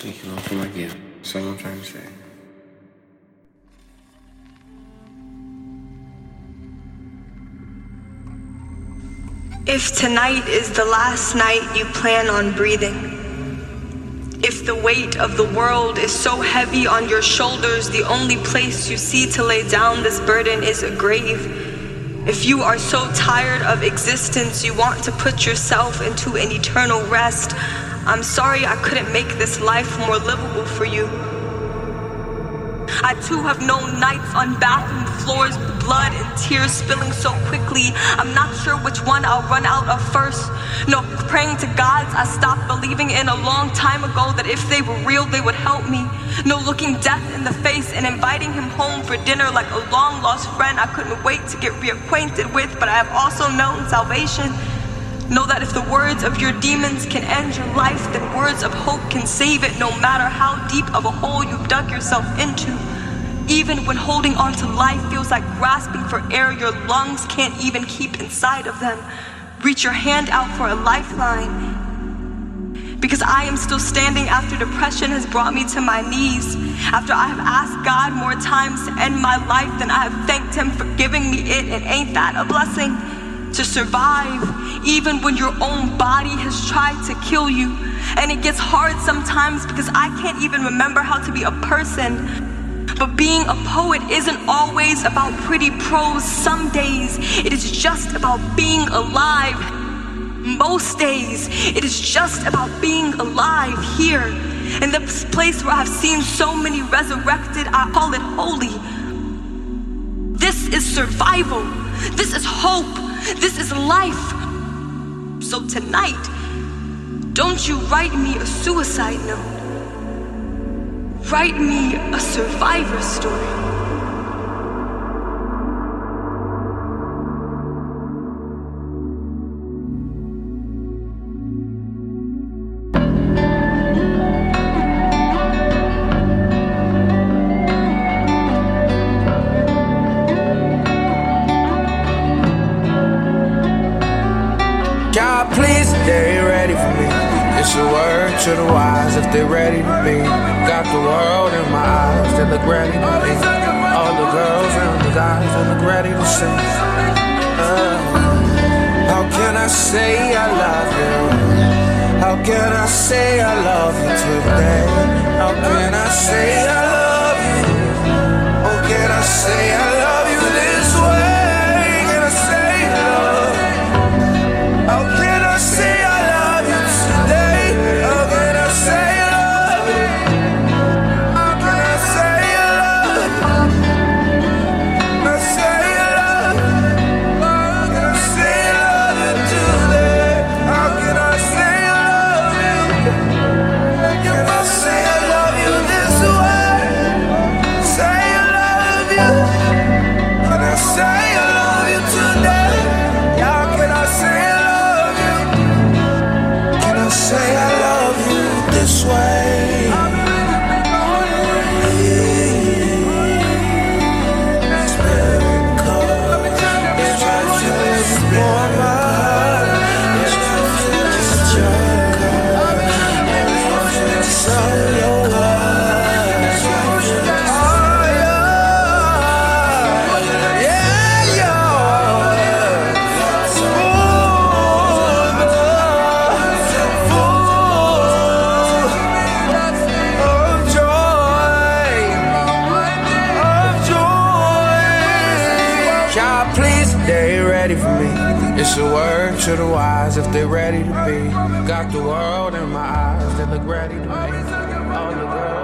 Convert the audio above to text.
You can offer my gift. That's all I'm trying to say. If tonight is the last night you plan on breathing, if the weight of the world is so heavy on your shoulders, the only place you see to lay down this burden is a grave. If you are so tired of existence you want to put yourself into an eternal rest, I'm sorry I couldn't make this life more livable for you. I too have known nights on bathroom floors with blood and tears spilling so quickly. I'm not sure which one I'll run out of first. No, praying to gods I stopped believing in a long time ago that if they were real they would help me. No, looking death in the face and inviting him home for dinner like a long lost friend I couldn't wait to get reacquainted with, but I have also known salvation. Know that if the words of your demons can end your life, then words of hope can save it, no matter how deep of a hole you've dug yourself into. Even when holding on to life feels like grasping for air your lungs can't even keep inside of them, reach your hand out for a lifeline. Because I am still standing after depression has brought me to my knees, after I have asked God more times to end my life than I have thanked him for giving me it, and ain't that a blessing? To survive, even when your own body has tried to kill you. And it gets hard sometimes because I can't even remember how to be a person. But being a poet isn't always about pretty prose. Some days, it is just about being alive. Most days, it is just about being alive here. In this place where I've seen so many resurrected, I call it holy. This is survival. This is hope. This is life. So tonight, don't you write me a suicide note. Write me a survivor story. God, please, they ain't ready for me. It's a word to the wise if they're ready to be. Got the world in my eyes, they look ready to be. All the girls and the guys, they look ready to sing. How can I say I love you? How can I say I love you today? How can I say I love you? How can I say I love you this way? Can I say love? How can I say I love you today? How can I say I love you? How can I say I love you? I say I love you. How can I say I love you today? How can I say I love you? Can I say I love you this way? Say I love you. Can I say I love you today? How can I say I love you? Can I say I love you this way? It's very cold. It's just more my heart. It's just your heart. It's so your heart. It's just all yours. Yeah, yours. God, please, they ain't ready for me. It's a word to the wise if they're ready to be. Got the world in my eyes, they look ready to be. All the girls.